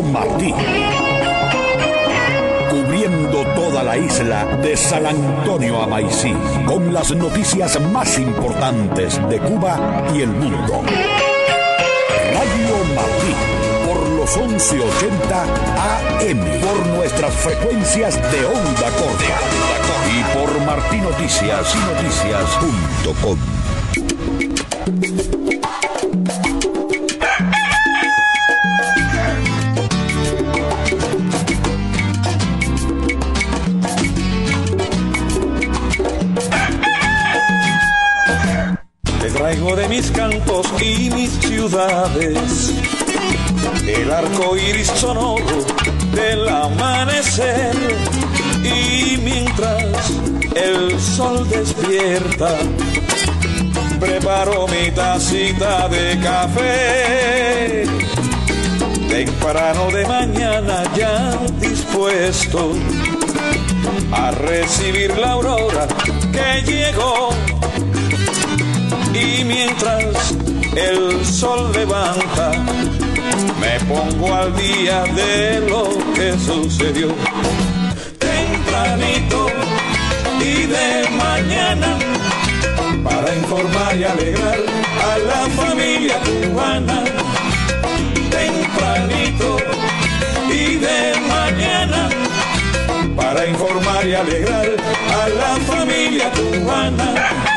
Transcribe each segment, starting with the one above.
Martí. Cubriendo toda la isla de San Antonio a Maicí, con las noticias más importantes de Cuba y el mundo. Radio Martí, por los 1180 AM, por nuestras frecuencias de onda corta y por martinoticias.com. Traigo de mis cantos y mis ciudades el arco iris sonoro del amanecer, y mientras el sol despierta preparo mi tacita de café temprano de mañana, ya dispuesto a recibir la aurora que llegó. Y mientras el sol levanta, me pongo al día de lo que sucedió. Tempranito y de mañana, para informar y alegrar a la familia cubana. Tempranito y de mañana, para informar y alegrar a la familia cubana.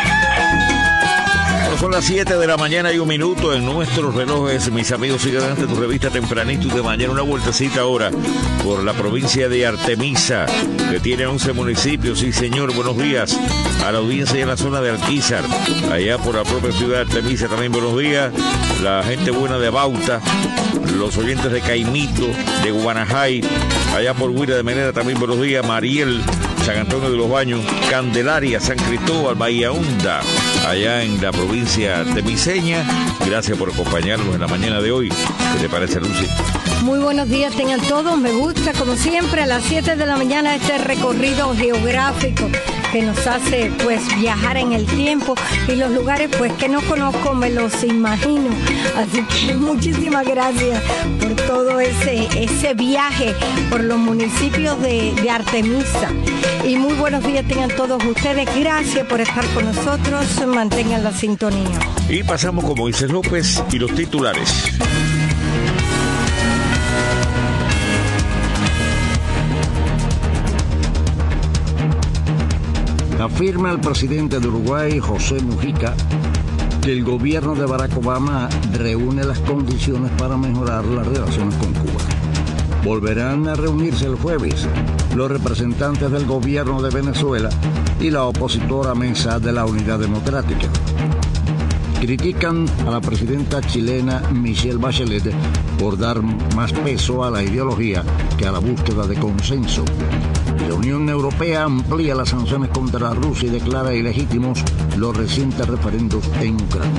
Son las 7 de la mañana y 1 minuto en nuestros relojes. Mis amigos, sigan ante tu revista Tempranito y de mañana. Una vueltecita ahora por la provincia de Artemisa, que tiene 11 municipios. Sí, señor, buenos días a la audiencia en la zona de Alquizar, allá por la propia ciudad de Artemisa. También buenos días la gente buena de Bauta, los oyentes de Caimito, de Guanajay, allá por Huira de Menera. También buenos días Mariel, San Antonio de los Baños, Candelaria, San Cristóbal, Bahía Honda, allá en la provincia artemiseña. Gracias por acompañarnos en la mañana de hoy. ¿Qué te parece, Lucy? Muy buenos días tengan todos. Me gusta, como siempre, a las 7 de la mañana este recorrido geográfico que nos hace pues viajar en el tiempo, y los lugares pues que no conozco me los imagino. Así que muchísimas gracias por todo ese viaje por los municipios de Artemisa. Y muy buenos días tengan todos ustedes. Gracias por estar con nosotros. Mantengan la sintonía. Y pasamos con Moisés López y los titulares. Afirma el presidente de Uruguay, José Mujica, que el gobierno de Barack Obama reúne las condiciones para mejorar las relaciones con Cuba. Volverán a reunirse el jueves los representantes del gobierno de Venezuela y la opositora Mesa de la Unidad Democrática. Critican a la presidenta chilena Michelle Bachelet por dar más peso a la ideología que a la búsqueda de consenso. La Unión Europea amplía las sanciones contra Rusia y declara ilegítimos los recientes referendos en Ucrania.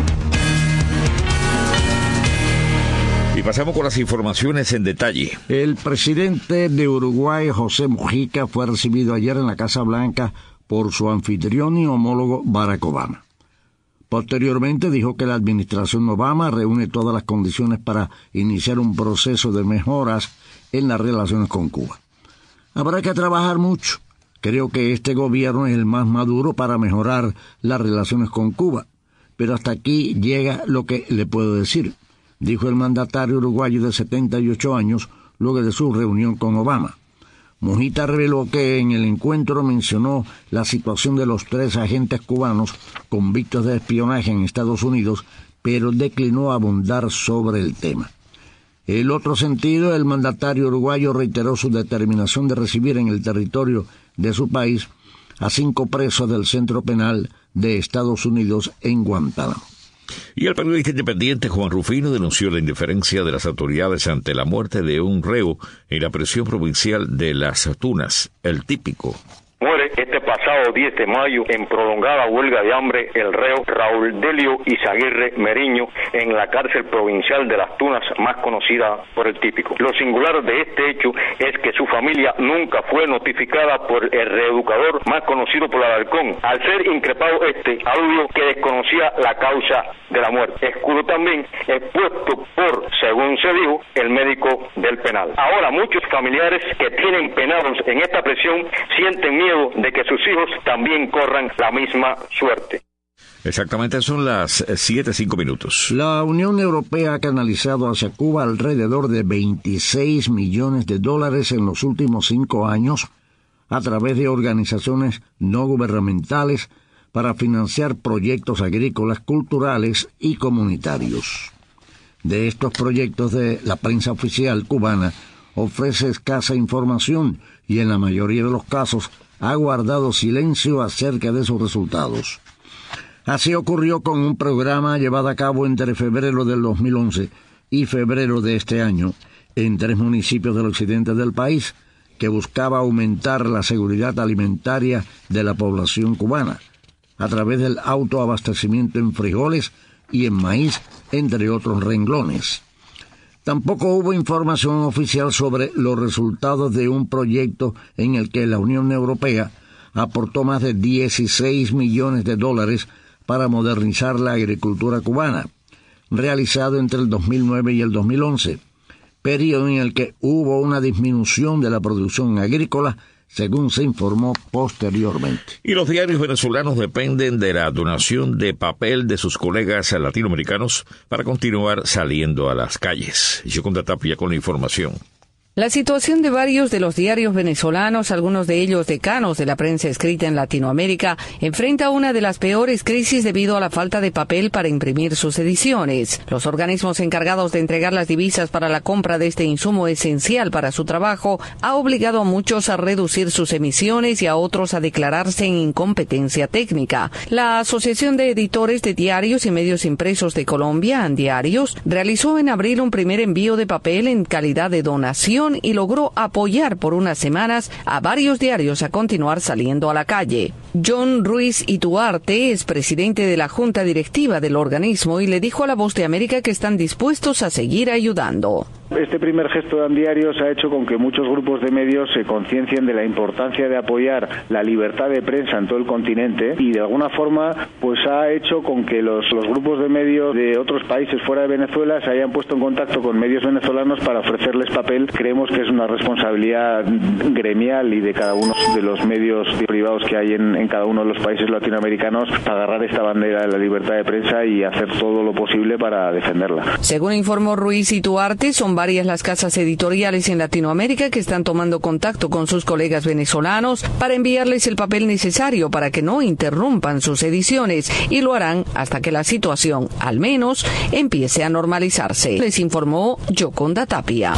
Y pasamos con las informaciones en detalle. El presidente de Uruguay, José Mujica, fue recibido ayer en la Casa Blanca por su anfitrión y homólogo Barack Obama. Posteriormente dijo que la administración Obama reúne todas las condiciones para iniciar un proceso de mejoras en las relaciones con Cuba. Habrá que trabajar mucho. Creo que este gobierno es el más maduro para mejorar las relaciones con Cuba. Pero hasta aquí llega lo que le puedo decir, dijo el mandatario uruguayo de 78 años luego de su reunión con Obama. Mujica reveló que en el encuentro mencionó la situación de los 3 agentes cubanos convictos de espionaje en Estados Unidos, pero declinó abundar sobre el tema. En el otro sentido, el mandatario uruguayo reiteró su determinación de recibir en el territorio de su país a 5 presos del Centro Penal de Estados Unidos en Guantánamo. Y el periodista independiente Juan Rufino denunció la indiferencia de las autoridades ante la muerte de un reo en la prisión provincial de Las Tunas, El Típico. Muere este pasado 10 de mayo, en prolongada huelga de hambre, el reo Raúl Delio Izaguirre Meriño en la cárcel provincial de Las Tunas, más conocida por el Típico. Lo singular de este hecho es que su familia nunca fue notificada por el reeducador más conocido por Alarcón, al ser increpado aludió que desconocía la causa de la muerte. Escudo también expuesto por, según se dijo, el médico del penal. Ahora muchos familiares que tienen penados en esta prisión sienten miedo de que sus hijos también corran la misma suerte. Exactamente, son las 7:05. La Unión Europea ha canalizado hacia Cuba alrededor de $26 millones en los últimos 5 años a través de organizaciones no gubernamentales para financiar proyectos agrícolas, culturales y comunitarios. De estos proyectos, de la prensa oficial cubana ofrece escasa información y en la mayoría de los casos ha guardado silencio acerca de sus resultados. Así ocurrió con un programa llevado a cabo entre febrero del 2011 y febrero de este año en 3 municipios del occidente del país, que buscaba aumentar la seguridad alimentaria de la población cubana a través del autoabastecimiento en frijoles y en maíz, entre otros renglones. Tampoco hubo información oficial sobre los resultados de un proyecto en el que la Unión Europea aportó más de $16 millones para modernizar la agricultura cubana, realizado entre el 2009 y el 2011, periodo en el que hubo una disminución de la producción agrícola, según se informó posteriormente. Y los diarios venezolanos dependen de la donación de papel de sus colegas latinoamericanos para continuar saliendo a las calles. Yoconda Tapia con la información. La situación de varios de los diarios venezolanos, algunos de ellos decanos de la prensa escrita en Latinoamérica, enfrenta una de las peores crisis debido a la falta de papel para imprimir sus ediciones. Los organismos encargados de entregar las divisas para la compra de este insumo esencial para su trabajo ha obligado a muchos a reducir sus emisiones y a otros a declararse en incompetencia técnica. La Asociación de Editores de Diarios y Medios Impresos de Colombia, Andiarios, realizó en abril un primer envío de papel en calidad de donación y logró apoyar por unas semanas a varios diarios a continuar saliendo a la calle. John Ruiz Ituarte es presidente de la junta directiva del organismo y le dijo a La Voz de América que están dispuestos a seguir ayudando. Este primer gesto de Andiarios ha hecho con que muchos grupos de medios se conciencien de la importancia de apoyar la libertad de prensa en todo el continente y de alguna forma pues ha hecho con que los grupos de medios de otros países fuera de Venezuela se hayan puesto en contacto con medios venezolanos para ofrecerles papel. Creemos que es una responsabilidad gremial y de cada uno de los medios privados que hay en cada uno de los países latinoamericanos para agarrar esta bandera de la libertad de prensa y hacer todo lo posible para defenderla. Según informó Ruiz Ituarte, son varias las casas editoriales en Latinoamérica que están tomando contacto con sus colegas venezolanos para enviarles el papel necesario para que no interrumpan sus ediciones y lo harán hasta que la situación, al menos, empiece a normalizarse. Les informó Yoconda Tapia.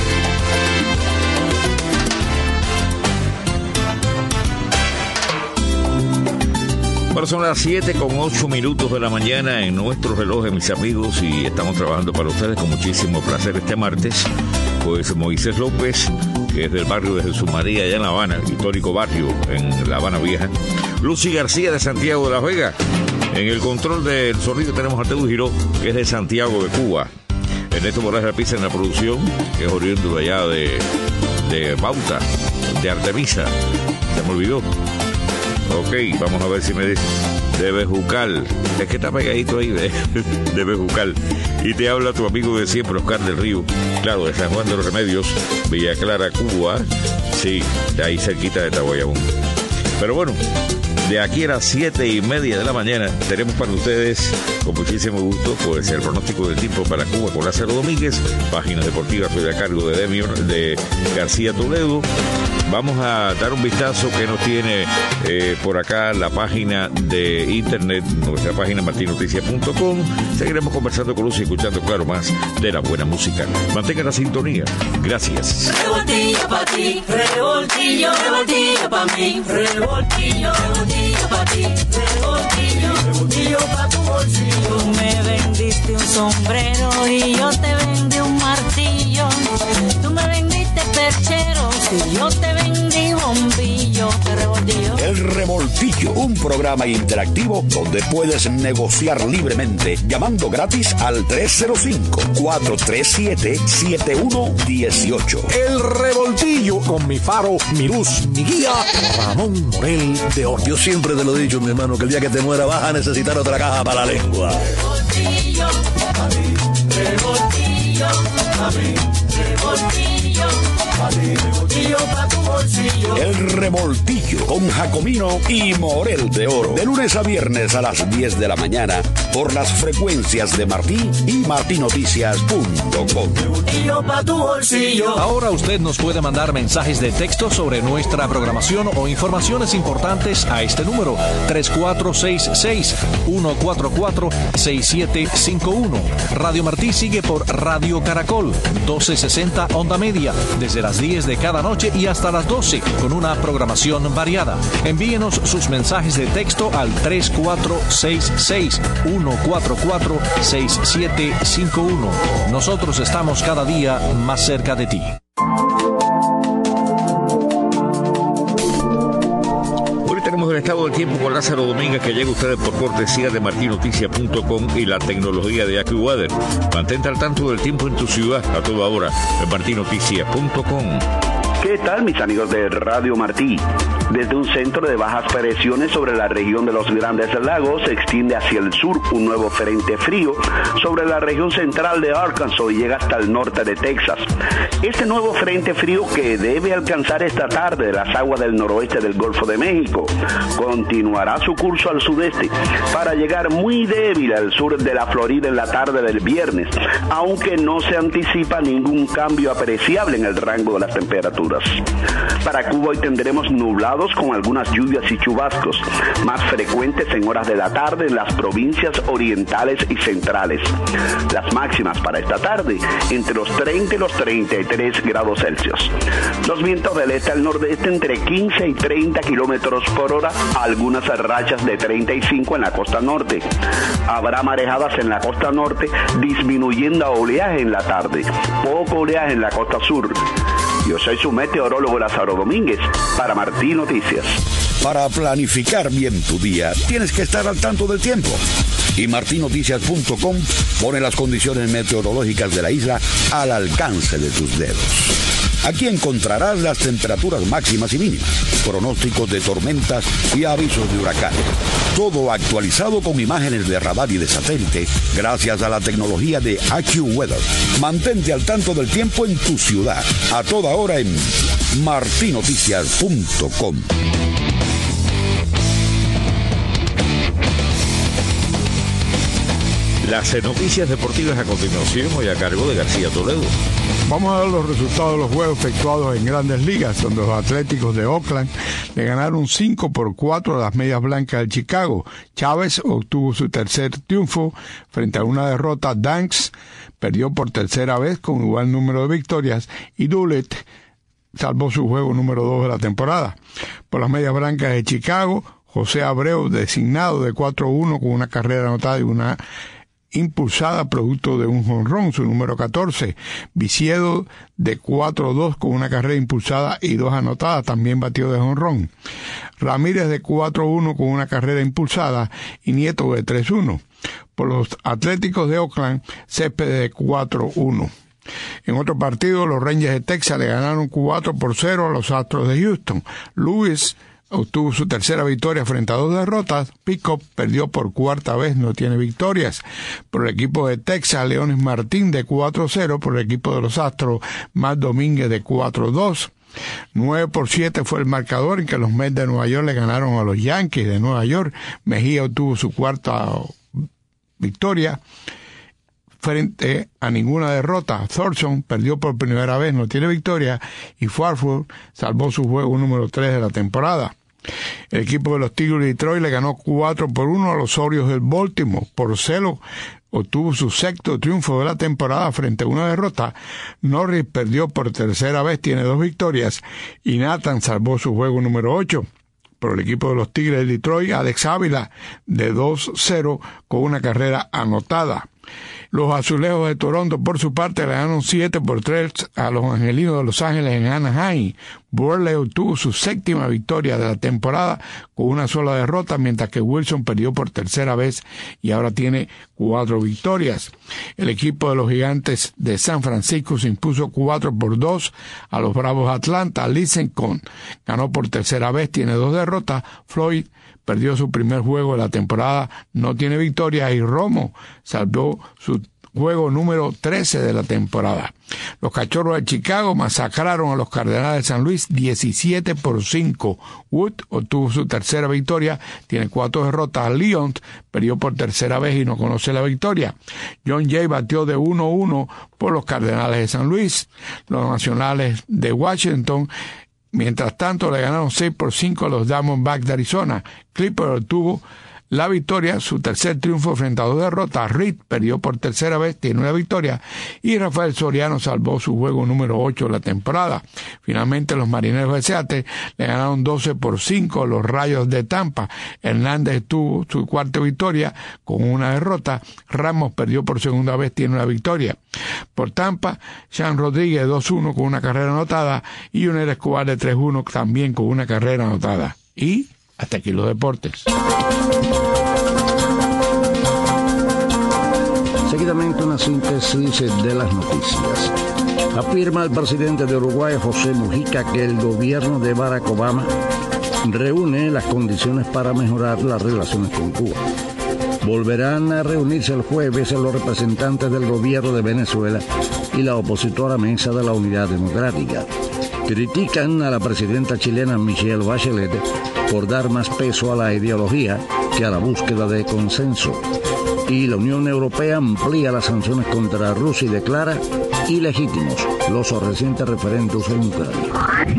Ahora son las 7:08 de la mañana en nuestro reloj, mis amigos, y estamos trabajando para ustedes con muchísimo placer este martes. Pues Moisés López, que es del barrio de Jesús María, allá en La Habana, histórico barrio en La Habana Vieja. Lucy García de Santiago de la Vega. En el control del sonido tenemos a Teudo Giró, que es de Santiago de Cuba. Ernesto Morales Rapiza en la producción, que es oriundo de allá de Bauta, de Artemisa. Se me olvidó. Ok, vamos a ver si me dice de Bejucal. Es que está pegadito ahí de Bejucal. Y te habla tu amigo de siempre, Oscar del Río. Claro, de San Juan de los Remedios, Villa Clara, Cuba. Sí, de ahí cerquita de Tahuayabón. Pero bueno, de aquí a las 7:30 de la mañana tenemos para ustedes, con muchísimo gusto, pues el pronóstico del tiempo para Cuba con Lázaro Domínguez. Páginas deportivas soy a cargo de García Toledo. Vamos a dar un vistazo que nos tiene por acá la página de internet, nuestra página martinoticias.com. Seguiremos conversando con Lucy y escuchando, claro, más de la buena música. Mantengan la sintonía. Gracias. Revoltillo pa' ti, revoltillo, revoltillo pa' mí, revoltillo, revoltillo pa' ti, revoltillo, revoltillo pa' tu bolsillo. Tú me vendiste un sombrero y yo te vendí un martillo. Tú me vendiste perchero y yo te vendí bombillo. Revoltillo. El revoltillo programa interactivo donde puedes negociar libremente llamando gratis al 305-437-7118. El Revoltillo con mi faro, mi luz, mi guía, Ramón Morel de Oro. Yo siempre te lo he dicho, mi hermano, que el día que te muera vas a necesitar otra caja para la lengua. Revoltillo, a mí, revoltillo, a mí, revoltillo, a mí, revoltillo pa' tu bolsillo. El Revoltillo con Jacomino y Morel de Oro. De lunes a viernes a las 10 de la mañana por las frecuencias de Martí y martinoticias.com. Revoltillo pa' tu bolsillo. Ahora usted nos puede mandar mensajes de texto sobre nuestra programación o informaciones importantes a este número 3466-144-6751. Radio Martí sigue por Radio Caracol 1260 onda media desde las 10 de cada noche y hasta las 12 con una programación variada. Envíenos sus mensajes de texto al 3466-144-6751. Nosotros estamos cada día más cerca de ti. Tenemos el estado del tiempo con Lázaro Domínguez, que llega a ustedes por cortesía de martinoticias.com y la tecnología de AccuWeather. Mantente al tanto del tiempo en tu ciudad a toda hora en martinoticias.com. ¿Qué tal, mis amigos de Radio Martí? Desde un centro de bajas presiones sobre la región de los Grandes Lagos se extiende hacia el sur un nuevo frente frío sobre la región central de Arkansas y llega hasta el norte de Texas. Este nuevo frente frío, que debe alcanzar esta tarde las aguas del noroeste del Golfo de México, continuará su curso al sudeste para llegar muy débil al sur de la Florida en la tarde del viernes, aunque no se anticipa ningún cambio apreciable en el rango de las temperaturas. Para Cuba hoy tendremos nublados con algunas lluvias y chubascos, más frecuentes en horas de la tarde en las provincias orientales y centrales. Las máximas para esta tarde, entre los 30 y los 33 grados Celsius. Los vientos del este al nordeste entre 15 y 30 kilómetros por hora, algunas rachas de 35 en la costa norte. Habrá marejadas en la costa norte, disminuyendo a oleaje en la tarde. Poco oleaje en la costa sur. Yo soy su meteorólogo Lázaro Domínguez para Martí Noticias. Para planificar bien tu día, tienes que estar al tanto del tiempo. Y martinoticias.com pone las condiciones meteorológicas de la isla al alcance de tus dedos. Aquí encontrarás las temperaturas máximas y mínimas, pronósticos de tormentas y avisos de huracanes. Todo actualizado con imágenes de radar y de satélite gracias a la tecnología de AccuWeather. Mantente al tanto del tiempo en tu ciudad, a toda hora en martinoticias.com. Las noticias deportivas a continuación, hoy a cargo de García Toledo. Vamos a ver los resultados de los juegos efectuados en Grandes Ligas, donde los Atléticos de Oakland le ganaron 5-4 a las Medias Blancas de Chicago. Chávez obtuvo su tercer triunfo frente a una derrota. Danks perdió por tercera vez con igual número de victorias y Doolett salvó su juego número 2 de la temporada. Por las Medias Blancas de Chicago, José Abreu, designado de 4-1 con una carrera anotada y una impulsada producto de un jonrón, su número 14. Viciedo de 4-2 con una carrera impulsada y 2 anotadas, también batió de jonrón. Ramírez de 4-1 con una carrera impulsada y Nieto de 3-1. Por los Atléticos de Oakland, Céspedes de 4-1. En otro partido, los Rangers de Texas le ganaron 4-0 a los Astros de Houston. Lewis obtuvo su tercera victoria frente a 2 derrotas. Pickup perdió por cuarta vez, no tiene victorias. Por el equipo de Texas, Leones Martín de 4-0. Por el equipo de los Astros, Matt Domínguez de 4-2. 9-7 fue el marcador en que los Mets de Nueva York le ganaron a los Yankees de Nueva York. Mejía obtuvo su cuarta victoria frente a ninguna derrota. Thorson perdió por primera vez, no tiene victoria, y Farford salvó su juego número 3 de la temporada. El equipo de los Tigres de Detroit le ganó 4-1 a los Orioles del Baltimore. Porcello obtuvo su sexto triunfo de la temporada frente a una derrota. Norris perdió por tercera vez, tiene 2 victorias, y Nathan salvó su juego número 8. Por el equipo de los Tigres de Detroit, Alex Ávila de 2-0 con una carrera anotada. Los Azulejos de Toronto, por su parte, le ganaron 7-3 a los Angelinos de Los Ángeles en Anaheim. Burley obtuvo su 7ª victoria de la temporada con una sola derrota, mientras que Wilson perdió por tercera vez y ahora tiene 4 victorias. El equipo de los Gigantes de San Francisco se impuso 4-2 a los Bravos de Atlanta. Lincecum ganó por tercera vez, tiene 2 derrotas. Floyd perdió su primer juego de la temporada, no tiene victoria, y Romo salvó su juego número 13 de la temporada. Los Cachorros de Chicago masacraron a los Cardenales de San Luis 17-5. Wood obtuvo su tercera victoria, tiene 4 derrotas. Leon perdió por tercera vez y no conoce la victoria. John Jay batió de 1-1 por los Cardenales de San Luis. Los Nacionales de Washington, mientras tanto, le ganaron 6-5 a los Diamondbacks de Arizona. Clipper obtuvo la victoria, su tercer triunfo frente a 2 derrotas. Reed perdió por tercera vez, tiene una victoria, y Rafael Soriano salvó su juego número 8 de la temporada. Finalmente, los Marineros de Seattle le ganaron 12-5 a los Rayos de Tampa. Hernández tuvo su 4ª victoria con una derrota. Ramos perdió por segunda vez, tiene una victoria. Por Tampa, Sean Rodríguez 2-1 con una carrera anotada, y Yuniel Escobar de 3-1 también con una carrera anotada. Y hasta aquí los deportes. Seguidamente una síntesis de las noticias. Afirma el presidente de Uruguay, José Mujica, que el gobierno de Barack Obama reúne las condiciones para mejorar las relaciones con Cuba. Volverán a reunirse el jueves los representantes del gobierno de Venezuela y la opositora Mesa de la Unidad Democrática. Critican a la presidenta chilena Michelle Bachelet por dar más peso a la ideología que a la búsqueda de consenso. Y la Unión Europea amplía las sanciones contra Rusia y declara ilegítimos los recientes referendos en Ucrania.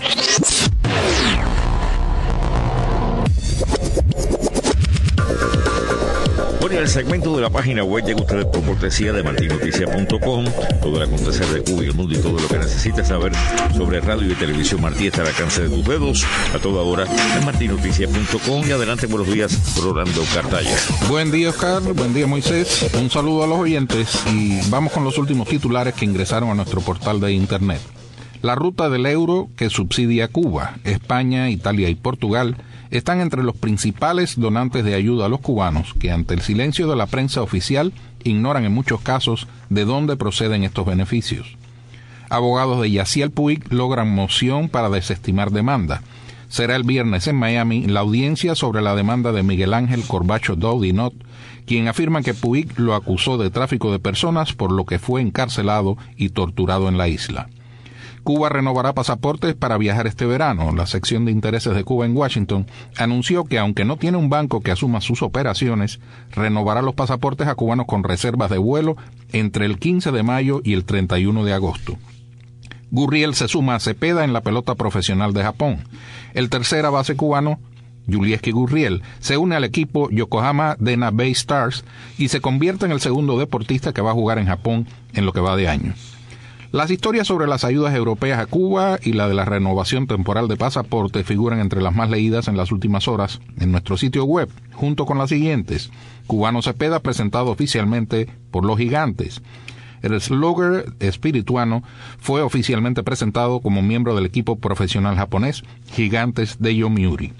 Bueno, y el segmento de la página web llega a ustedes por cortesía de martinoticia.com. Todo el acontecer de Cuba y el mundo y todo lo que necesitas saber sobre radio y televisión Martí está al alcance de tus dedos a toda hora en martinoticia.com. Y adelante, buenos días, Rolando Cartaya. Buen día, Oscar. Buen día, Moisés. Un saludo a los oyentes y vamos con los últimos titulares que ingresaron a nuestro portal de internet. La ruta del euro que subsidia a Cuba, España, Italia y Portugal están entre los principales donantes de ayuda a los cubanos que, ante el silencio de la prensa oficial, ignoran en muchos casos de dónde proceden estos beneficios. Abogados de Yaciel Puig logran moción para desestimar demanda. Será el viernes en Miami la audiencia sobre la demanda de Miguel Ángel Corbacho Daudinot, quien afirma que Puig lo acusó de tráfico de personas, por lo que fue encarcelado y torturado en la isla. Cuba renovará pasaportes para viajar este verano. La sección de intereses de Cuba en Washington anunció que, aunque no tiene un banco que asuma sus operaciones, renovará los pasaportes a cubanos con reservas de vuelo entre el 15 de mayo y el 31 de agosto. Gurriel se suma a Cepeda en la pelota profesional de Japón. El tercera base cubano, Yulieski Gurriel, se une al equipo Yokohama Dena Bay Stars y se convierte en el segundo deportista que va a jugar en Japón en lo que va de año. Las historias sobre las ayudas europeas a Cuba y la de la renovación temporal de pasaporte figuran entre las más leídas en las últimas horas en nuestro sitio web, junto con las siguientes. Cubano Cepeda presentado oficialmente por los Gigantes. El slugger espirituano fue oficialmente presentado como miembro del equipo profesional japonés Gigantes de Yomiuri.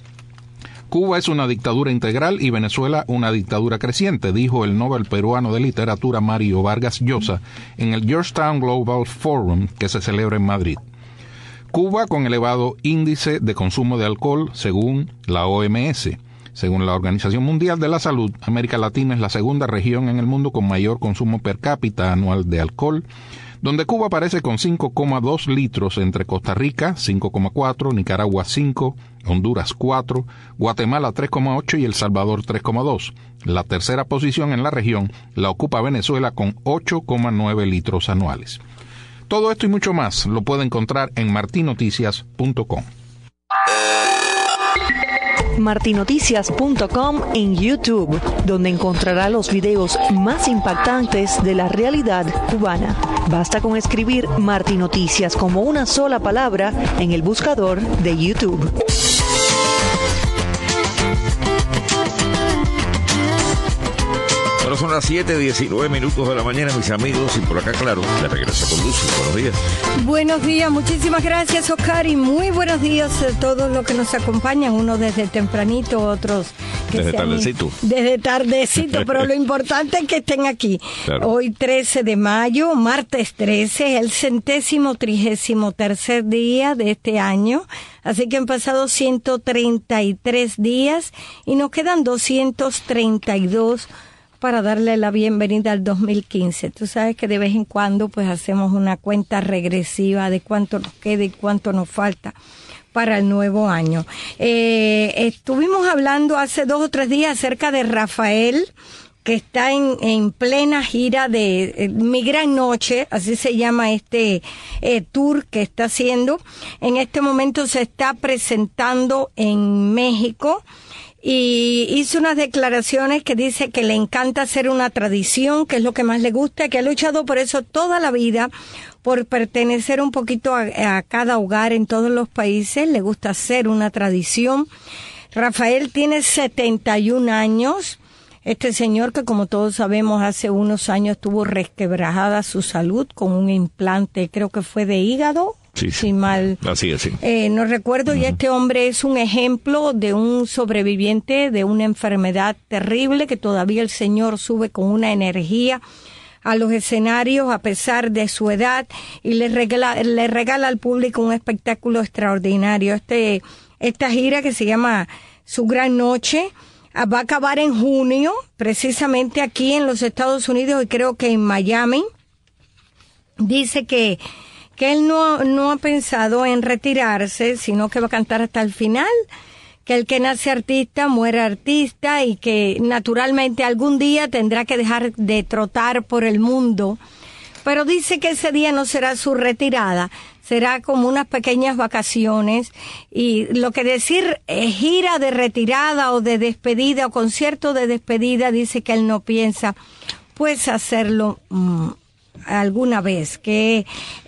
Cuba es una dictadura integral y Venezuela una dictadura creciente, dijo el Nobel peruano de literatura Mario Vargas Llosa en el Georgetown Global Forum que se celebra en Madrid. Cuba con elevado índice de consumo de alcohol según la OMS. Según la Organización Mundial de la Salud, América Latina es la segunda región en el mundo con mayor consumo per cápita anual de alcohol, donde Cuba aparece con 5,2 litros entre Costa Rica, 5,4, Nicaragua 5, Honduras 4, Guatemala 3,8 y El Salvador 3,2. La tercera posición en la región la ocupa Venezuela con 8,9 litros anuales. Todo esto y mucho más lo puede encontrar en martinoticias.com. martinoticias.com en YouTube, donde encontrará los videos más impactantes de la realidad cubana. Basta con escribir Martí Noticias como una sola palabra en el buscador de YouTube. Ahora son las 7:19 de la mañana, mis amigos, y por acá, claro, de regreso con Lucy. Buenos días. Buenos días, muchísimas gracias, Oscar, y muy buenos días a todos los que nos acompañan, unos desde tempranito, otros desde tardecito. Desde tardecito, pero lo importante es que estén aquí. Claro. Hoy 13 de mayo, martes 13, el 133º día de este año, así que han pasado 133 días y nos quedan 232 para darle la bienvenida al 2015. Tú sabes que de vez en cuando pues hacemos una cuenta regresiva de cuánto nos queda y cuánto nos falta para el nuevo año. Estuvimos hablando hace 2 o 3 días acerca de Rafael, que está en plena gira de Mi Gran Noche, así se llama este tour que está haciendo. En este momento se está presentando en México y hizo unas declaraciones que dice que le encanta hacer una tradición, que es lo que más le gusta, que ha luchado por eso toda la vida, por pertenecer un poquito a cada hogar en todos los países. Le gusta hacer una tradición. Rafael tiene 71 años. Este señor, que como todos sabemos hace unos años tuvo resquebrajada su salud con un implante, creo que fue de hígado. Sí, si mal así es, sí. No recuerdo. Y este hombre es un ejemplo de un sobreviviente de una enfermedad terrible, que todavía el señor sube con una energía a los escenarios a pesar de su edad, y le regala al público un espectáculo extraordinario. Esta gira, que se llama Su Gran Noche, va a acabar en junio, precisamente aquí en los Estados Unidos, y creo que en Miami. Dice que él no ha pensado en retirarse, sino que va a cantar hasta el final, que el que nace artista muere artista, y que naturalmente algún día tendrá que dejar de trotar por el mundo. Pero dice que ese día no será su retirada, será como unas pequeñas vacaciones. Y lo que decir gira de retirada o de despedida o concierto de despedida, dice que él no piensa pues hacerlo alguna vez, que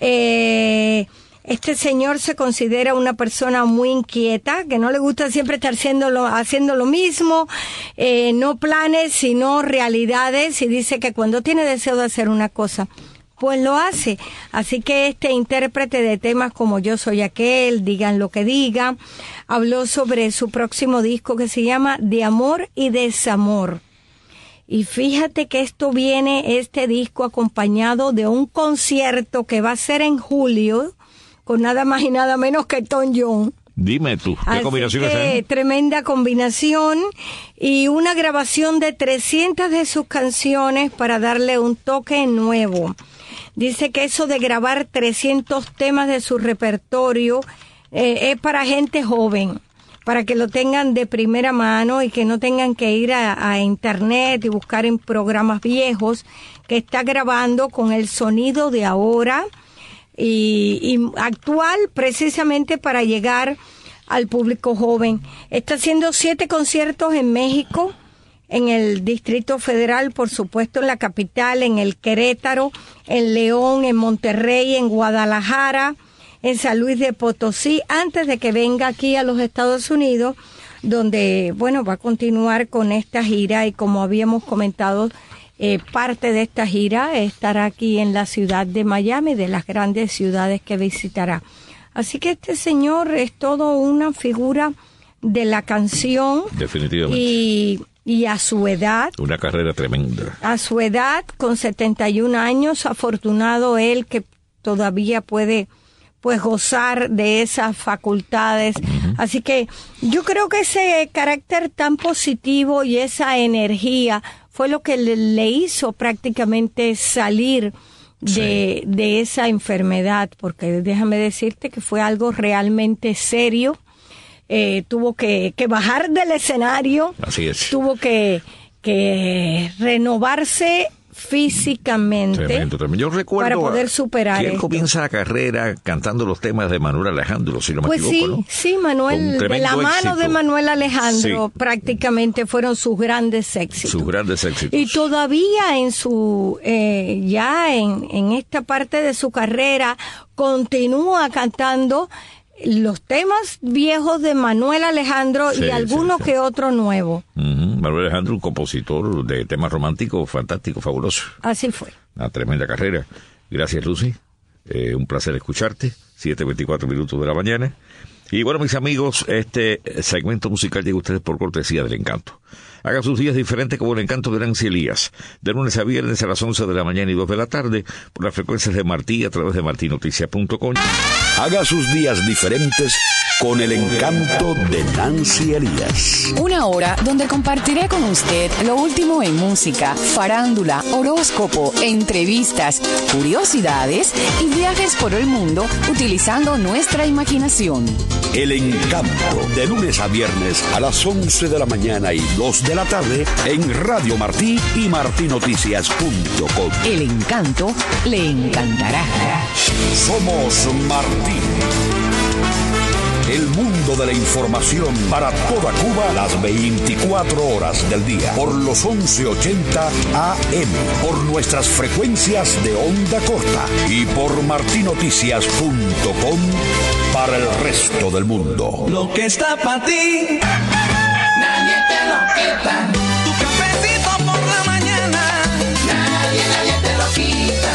este señor se considera una persona muy inquieta, que no le gusta siempre estar haciendo lo mismo, no planes sino realidades, y dice que cuando tiene deseo de hacer una cosa pues lo hace. Así que este intérprete de temas como Yo Soy Aquel, Digan lo que digan, habló sobre su próximo disco que se llama De Amor y Desamor. Y fíjate que este disco acompañado de un concierto que va a ser en julio con nada más y nada menos que Elton John. Dime tú, ¿qué combinación es esa? Tremenda combinación, y una grabación de 300 de sus canciones para darle un toque nuevo. Dice que eso de grabar 300 temas de su repertorio es para gente joven, para que lo tengan de primera mano y que no tengan que ir a internet y buscar en programas viejos, que está grabando con el sonido de ahora y actual, precisamente para llegar al público joven. Está haciendo 7 conciertos en México, en el Distrito Federal, por supuesto en la capital, en el Querétaro, en León, en Monterrey, en Guadalajara, en San Luis de Potosí, antes de que venga aquí a los Estados Unidos, donde, bueno, va a continuar con esta gira, y como habíamos comentado, parte de esta gira estará aquí en la ciudad de Miami, de las grandes ciudades que visitará. Así que este señor es todo una figura de la canción. Definitivamente. Y a su edad. Una carrera tremenda. A su edad, con 71 años, afortunado él que todavía puede pues gozar de esas facultades. Uh-huh. Así que yo creo que ese carácter tan positivo y esa energía fue lo que le hizo prácticamente salir de esa enfermedad, porque déjame decirte que fue algo realmente serio. Tuvo que bajar del escenario. Así es. Tuvo que renovarse físicamente. Tremendo. Yo recuerdo para poder superar que él esto. comienza la carrera cantando los temas de Manuel Alejandro, si no me equivoco, ¿no? Sí, Manuel, de la mano éxito. de Manuel Alejandro, prácticamente fueron sus grandes éxitos. Y todavía en su ya en esta parte de su carrera continúa cantando los temas viejos de Manuel Alejandro y algunos que otro nuevo. Manuel Alejandro, un compositor de temas románticos fantástico, fabuloso. Así fue. Una tremenda carrera. Gracias, Lucy. Un placer escucharte. 7:24 minutos de la mañana. Y bueno, mis amigos, este segmento musical llega a ustedes por cortesía del Encanto. Haga sus días diferentes como el Encanto de Nancy Elías, de lunes a viernes a las 11 de la mañana y 2 de la tarde, por las frecuencias de Martí a través de martinoticias.com. Haga sus días diferentes con el Encanto de Nancy Elías. Una hora donde compartiré con usted lo último en música, farándula, horóscopo, entrevistas, curiosidades y viajes por el mundo utilizando nuestra imaginación. El Encanto, de lunes a viernes a las 11 de la mañana y 2 de la tarde en Radio Martí y martinoticias.com. El Encanto le encantará. Somos Martí. El mundo de la información para toda Cuba las 24 horas del día. Por los 1180 AM. Por nuestras frecuencias de onda corta. Y por martinoticias.com para el resto del mundo. Lo que está para ti, nadie te lo quita. Tu cafecito por la mañana, nadie te lo quita.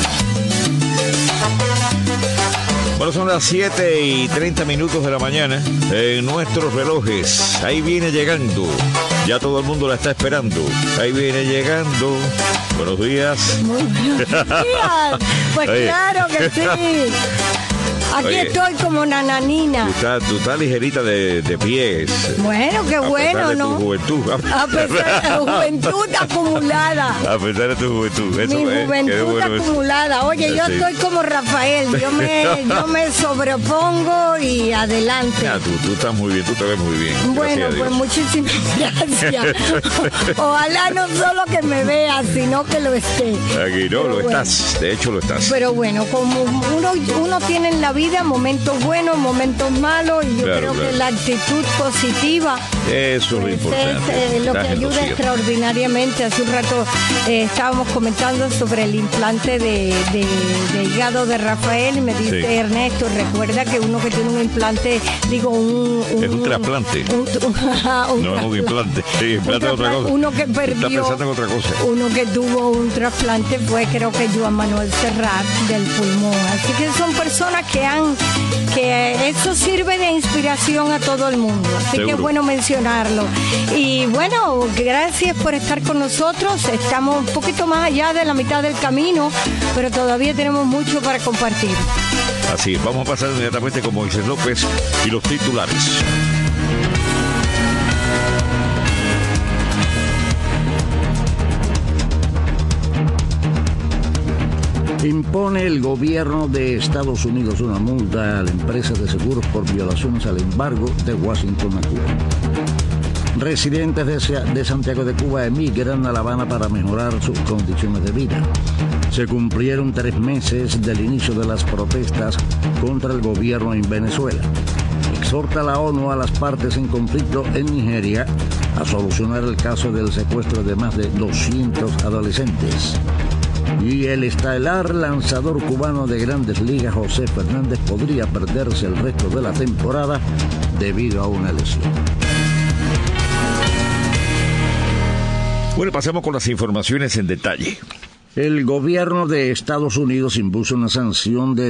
Bueno, son las 7:30 de la mañana en nuestros relojes. Ahí viene llegando. Ya todo el mundo la está esperando. Ahí viene llegando. Buenos días. Muy buenos días. Pues oye, claro que sí. Aquí oye, estoy como nananina. Tú estás ligerita de pies. Bueno, qué bueno, ¿no? Tu juventud. A pesar de tu juventud acumulada. A pesar de tu juventud. Eso, mi juventud bueno acumulada. Eso. Oye, yo estoy como Rafael. Yo me sobrepongo y adelante. Ya, tú estás muy bien, tú te ves muy bien. Bueno, pues muchísimas gracias. Ojalá no solo que me veas, sino que lo esté. Aquí no, lo estás. De hecho, lo estás. Pero bueno, como uno tiene en la vida momentos buenos, momentos malos, y yo creo que la actitud positiva eso es lo importante. Es lo que ayuda extraordinariamente. Hace un rato estábamos comentando sobre el implante de hígado de Rafael y me dice Ernesto, recuerda que uno que tiene un implante, digo es un trasplante. No es un implante. Sí, implante es otra cosa. Uno que perdió. Está pensando en otra cosa. Uno que tuvo un trasplante fue, creo que Joan Manuel Serrat, del pulmón. Así que son personas que eso sirve de inspiración a todo el mundo. Así que es bueno mencionarlo. Y bueno, gracias por estar con nosotros. Estamos un poquito más allá de la mitad del camino, pero todavía tenemos mucho para compartir. Así es, vamos a pasar inmediatamente con Moisés López y los titulares. Impone el gobierno de Estados Unidos una multa a la empresa de seguros por violaciones al embargo de Washington a Cuba. Residentes de Santiago de Cuba emigran a La Habana para mejorar sus condiciones de vida. Se cumplieron 3 meses del inicio de las protestas contra el gobierno en Venezuela. Exhorta la ONU a las partes en conflicto en Nigeria a solucionar el caso del secuestro de más de 200 adolescentes. Y el estelar lanzador cubano de Grandes Ligas, José Fernández, podría perderse el resto de la temporada debido a una lesión. Bueno, pasemos con las informaciones en detalle. El gobierno de Estados Unidos impuso una sanción de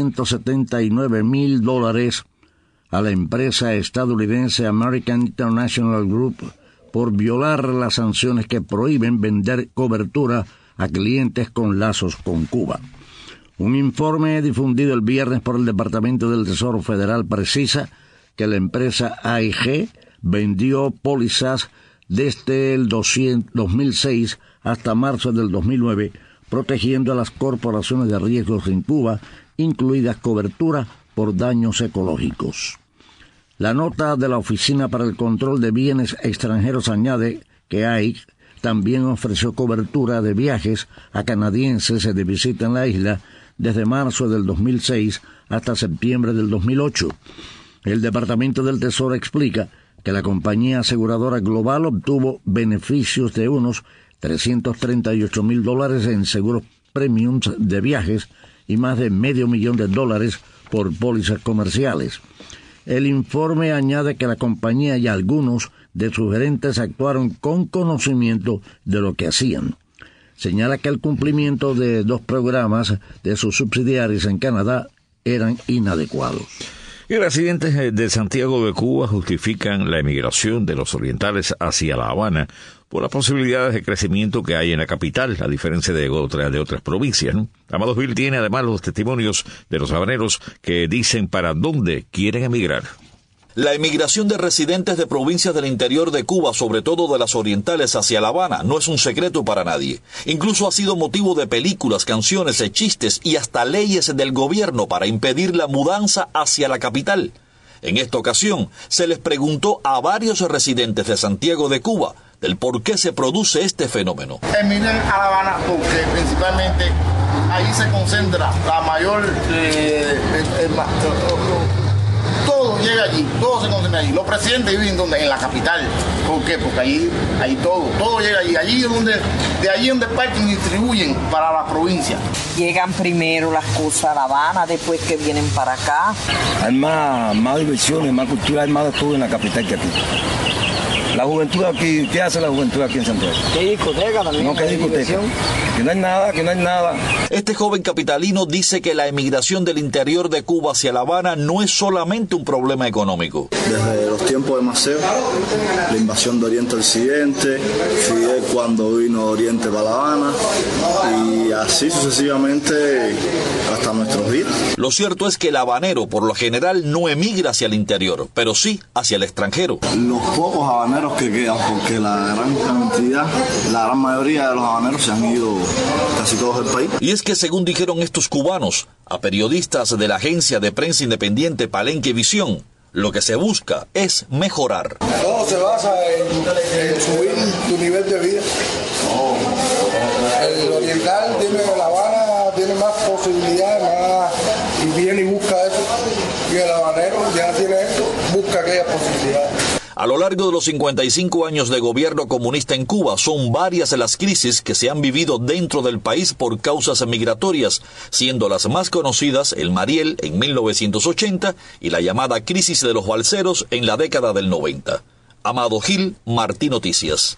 $279,000 a la empresa estadounidense American International Group por violar las sanciones que prohíben vender cobertura a clientes con lazos con Cuba. Un informe difundido el viernes por el Departamento del Tesoro Federal precisa que la empresa AIG vendió pólizas desde el 2006 hasta marzo del 2009, protegiendo a las corporaciones de riesgos en Cuba, incluidas cobertura por daños ecológicos. La nota de la Oficina para el Control de Bienes Extranjeros añade que AIG también ofreció cobertura de viajes a canadienses de visita en la isla desde marzo del 2006 hasta septiembre del 2008. El Departamento del Tesoro explica que la compañía aseguradora global obtuvo beneficios de unos $338,000 en seguros premiums de viajes y más de $500,000 por pólizas comerciales. El informe añade que la compañía y algunos de sus gerentes actuaron con conocimiento de lo que hacían. Señala que el cumplimiento de 2 programas de sus subsidiarios en Canadá eran inadecuados. Y residentes de Santiago de Cuba justifican la emigración de los orientales hacia La Habana por las posibilidades de crecimiento que hay en la capital, a diferencia de otras provincias, ¿no? Amado Gil tiene además los testimonios de los habaneros que dicen para dónde quieren emigrar. La emigración de residentes de provincias del interior de Cuba, sobre todo de las orientales hacia La Habana, no es un secreto para nadie. Incluso ha sido motivo de películas, canciones, chistes y hasta leyes del gobierno para impedir la mudanza hacia la capital. En esta ocasión, se les preguntó a varios residentes de Santiago de Cuba del por qué se produce este fenómeno. Emigran a La Habana porque principalmente ahí se concentra la mayor... todo llega allí, todo se concentra allí. Los presidentes viven donde, en la capital. ¿Por qué? Porque ahí todo llega allí. De allí donde parten y distribuyen para la provincia. Llegan primero las cosas a La Habana, después que vienen para acá. Hay más diversiones, más cultura, hay más de todo en la capital que aquí. La juventud aquí, ¿qué hace la juventud aquí en Santiago? ¿Qué discoteca también? No, ¿qué discoteca? Que no hay nada. Este joven capitalino dice que la emigración del interior de Cuba hacia La Habana no es solamente un problema económico. Desde los tiempos de Maceo, la invasión de Oriente Occidente, Fidel cuando vino de Oriente para La Habana, y así sucesivamente hasta nuestros días. Lo cierto es que el habanero por lo general no emigra hacia el interior, pero sí hacia el extranjero. Los pocos habaneros que quedan, porque la gran mayoría de los habaneros se han ido casi todos del país. Y es que según dijeron estos cubanos a periodistas de la agencia de prensa independiente Palenque Visión, lo que se busca es mejorar. Todo se basa en subir tu nivel de vida. El oriental tiene La Habana, tiene más posibilidades, y viene y busca eso. Y el habanero ya tiene esto, busca aquellas posibilidades. A lo largo de los 55 años de gobierno comunista en Cuba, son varias las crisis que se han vivido dentro del país por causas migratorias, siendo las más conocidas el Mariel en 1980 y la llamada crisis de los balseros en la década del 90. Amado Gil, Martí Noticias.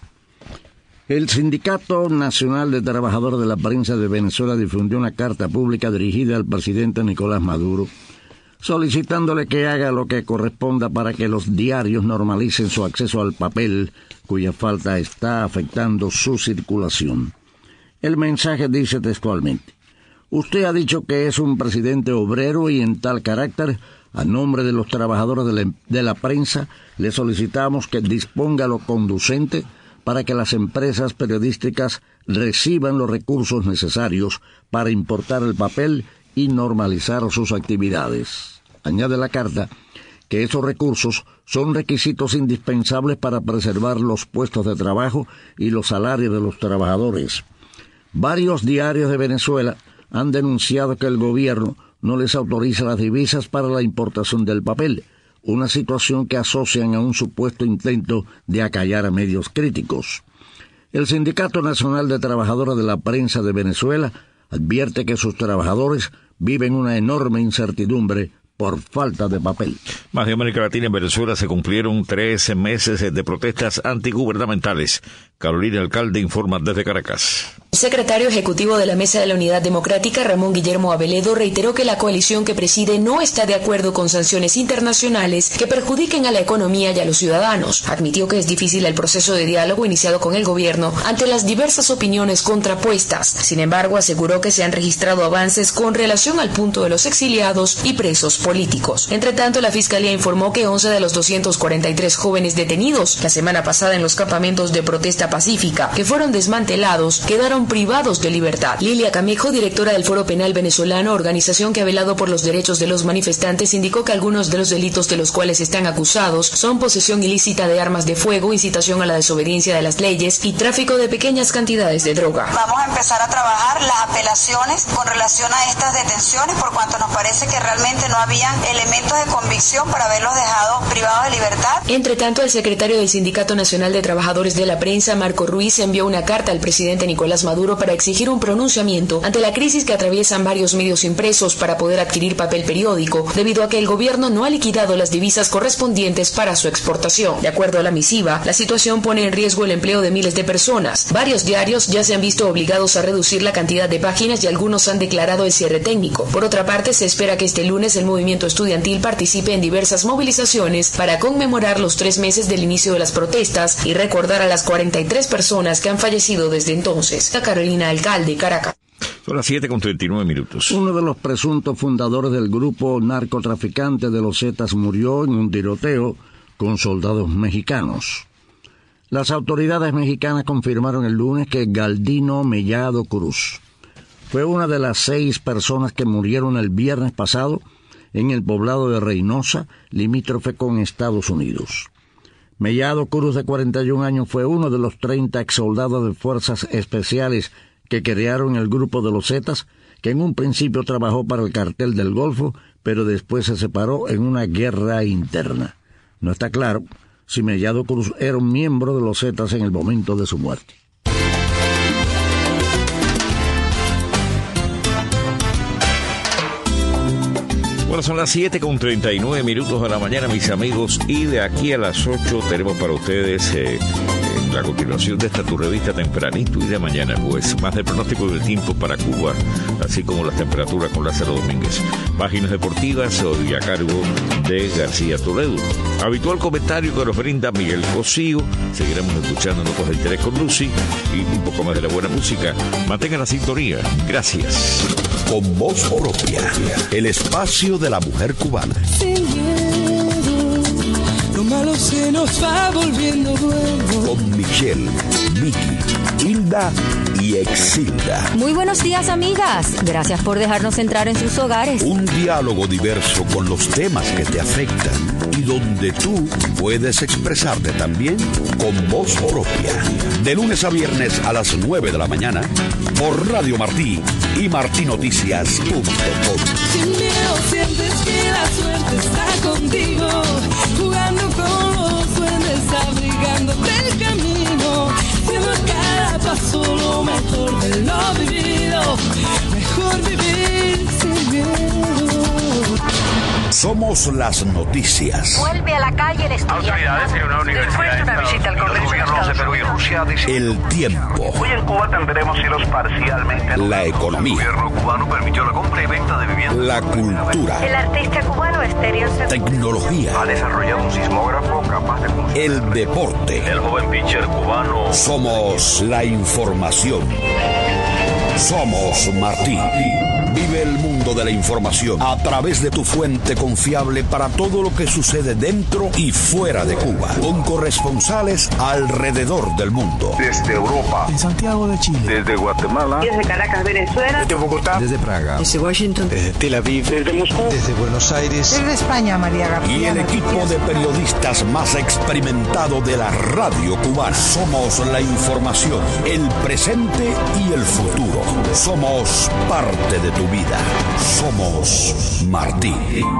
El Sindicato Nacional de Trabajadores de la Prensa de Venezuela difundió una carta pública dirigida al presidente Nicolás Maduro, solicitándole que haga lo que corresponda para que los diarios normalicen su acceso al papel, cuya falta está afectando su circulación. El mensaje dice textualmente: usted ha dicho que es un presidente obrero y en tal carácter, a nombre de los trabajadores de la prensa, le solicitamos que disponga lo conducente para que las empresas periodísticas reciban los recursos necesarios para importar el papel y normalizar sus actividades. Añade la carta que esos recursos son requisitos indispensables para preservar los puestos de trabajo y los salarios de los trabajadores. Varios diarios de Venezuela han denunciado que el gobierno no les autoriza las divisas para la importación del papel, una situación que asocian a un supuesto intento de acallar a medios críticos. El Sindicato Nacional de Trabajadores de la Prensa de Venezuela advierte que sus trabajadores viven una enorme incertidumbre por falta de papel. Más de América Latina, en Venezuela se cumplieron 13 meses de protestas antigubernamentales. Carolina Alcalde informa desde Caracas. El secretario ejecutivo de la Mesa de la Unidad Democrática, Ramón Guillermo Aveledo, reiteró que la coalición que preside no está de acuerdo con sanciones internacionales que perjudiquen a la economía y a los ciudadanos. Admitió que es difícil el proceso de diálogo iniciado con el gobierno ante las diversas opiniones contrapuestas. Sin embargo, aseguró que se han registrado avances con relación al punto de los exiliados y presos políticos. Entre tanto, la Fiscalía informó que 11 de los 243 jóvenes detenidos la semana pasada en los campamentos de protesta pacífica que fueron desmantelados quedaron privados de libertad. Lilia Camejo, directora del Foro Penal Venezolano, organización que ha velado por los derechos de los manifestantes, indicó que algunos de los delitos de los cuales están acusados son posesión ilícita de armas de fuego, incitación a la desobediencia de las leyes y tráfico de pequeñas cantidades de droga. Vamos a empezar a trabajar las apelaciones con relación a estas detenciones, por cuanto nos parece que realmente no habían elementos de convicción para haberlos dejado privados de libertad. Entre tanto, el secretario del Sindicato Nacional de Trabajadores de la Prensa, Marco Ruiz, envió una carta al presidente Nicolás Maduro Maduro para exigir un pronunciamiento ante la crisis que atraviesan varios medios impresos para poder adquirir papel periódico, debido a que el gobierno no ha liquidado las divisas correspondientes para su exportación. De acuerdo a la misiva, la situación pone en riesgo el empleo de miles de personas. Varios diarios ya se han visto obligados a reducir la cantidad de páginas y algunos han declarado el cierre técnico. Por otra parte, se espera que este lunes el movimiento estudiantil participe en diversas movilizaciones para conmemorar los 3 meses del inicio de las protestas y recordar a las 43 personas que han fallecido desde entonces. Carolina Alcalde, Caracas. Son las 7:39. Uno de los presuntos fundadores del grupo narcotraficante de los Zetas murió en un tiroteo con soldados mexicanos. Las autoridades mexicanas confirmaron el lunes que Galdino Mellado Cruz fue una de las 6 personas que murieron el viernes pasado en el poblado de Reynosa, limítrofe con Estados Unidos. Mellado Cruz, de 41 años, fue uno de los 30 exsoldados de fuerzas especiales que crearon el grupo de los Zetas, que en un principio trabajó para el cartel del Golfo, pero después se separó en una guerra interna. No está claro si Mellado Cruz era un miembro de los Zetas en el momento de su muerte. Bueno, son las 7:39 de la mañana, mis amigos, y de aquí a las 8 tenemos para ustedes la continuación de esta tu revista Tempranito y de mañana, pues más del pronóstico del tiempo para Cuba, así como las temperaturas con Lázaro Domínguez. Páginas deportivas hoy a cargo de García Toledo. Habitual comentario que nos brinda Miguel Cosío. Seguiremos escuchando Notas de Interés con Lucy y un poco más de la buena música. Mantengan la sintonía. Gracias. Con voz propia, el espacio de la mujer cubana. Sin miedo, lo malo se nos va volviendo bueno. Con Michelle, Vicky, Hilda y Exilda. Muy buenos días, amigas. Gracias por dejarnos entrar en sus hogares. Un diálogo diverso con los temas que te afectan y donde tú puedes expresarte también con voz propia. De lunes a viernes a las 9 de la mañana por Radio Martí y martinoticias.com. Sin miedo sientes que la suerte está contigo, jugando con los duendes, abrigándote el camino, siendo cada paso lo mejor de lo vivido, mejor vivir sin miedo. Somos las noticias. Vuelve a la calle el estudiante. Autoridades en una universidad de Estados Unidos, los gobiernos de Perú y Rusia dicen... El tiempo. Hoy en Cuba tendremos cielos parcialmente... La economía. El gobierno cubano permitió la compra y venta de viviendas. La cultura. El artista cubano Estéreo Segundo Tecnología. Ha desarrollado un sismógrafo capaz de funcionar. El deporte. El joven pitcher cubano... Somos la información. Somos Martí. Vive el mundo de la información a través de tu fuente confiable para todo lo que sucede dentro y fuera de Cuba, con corresponsales alrededor del mundo. Desde Europa. En Santiago de Chile. Desde Guatemala. Desde Caracas, Venezuela. Desde Bogotá. Desde Praga. Desde Washington. Desde Tel Aviv. Desde Moscú. Desde Buenos Aires. Desde España, María García. Y el equipo de periodistas más experimentado de la radio cubana. Somos la información, el presente y el futuro. Somos parte de tu vida. Somos Martí.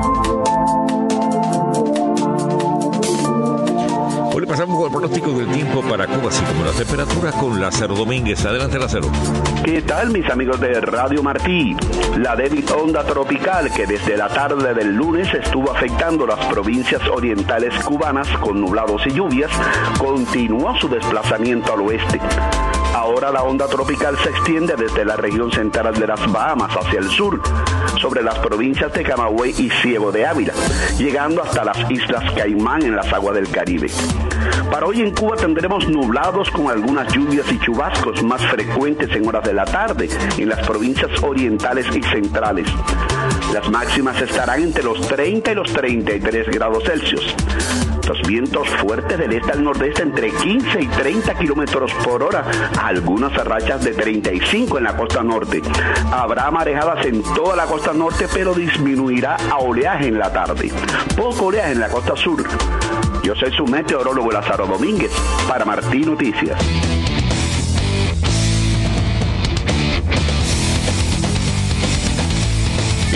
Hoy pasamos con el pronóstico del tiempo para Cuba, así como la temperatura con Lázaro Domínguez. Adelante, Lázaro. ¿Qué tal, mis amigos de Radio Martí? La débil onda tropical que desde la tarde del lunes estuvo afectando las provincias orientales cubanas con nublados y lluvias, continuó su desplazamiento al oeste. Ahora la onda tropical se extiende desde la región central de las Bahamas hacia el sur, sobre las provincias de Camagüey y Ciego de Ávila, llegando hasta las Islas Caimán en las aguas del Caribe. Para hoy en Cuba tendremos nublados con algunas lluvias y chubascos más frecuentes en horas de la tarde en las provincias orientales y centrales. Las máximas estarán entre los 30 y los 33 grados Celsius. Los vientos fuertes del este al nordeste entre 15 y 30 kilómetros por hora, algunas rachas de 35 en la costa norte. Habrá marejadas en toda la costa norte, pero disminuirá a oleaje en la tarde. Poco oleaje en la costa sur. Yo soy su meteorólogo Lázaro Domínguez, para Martí Noticias.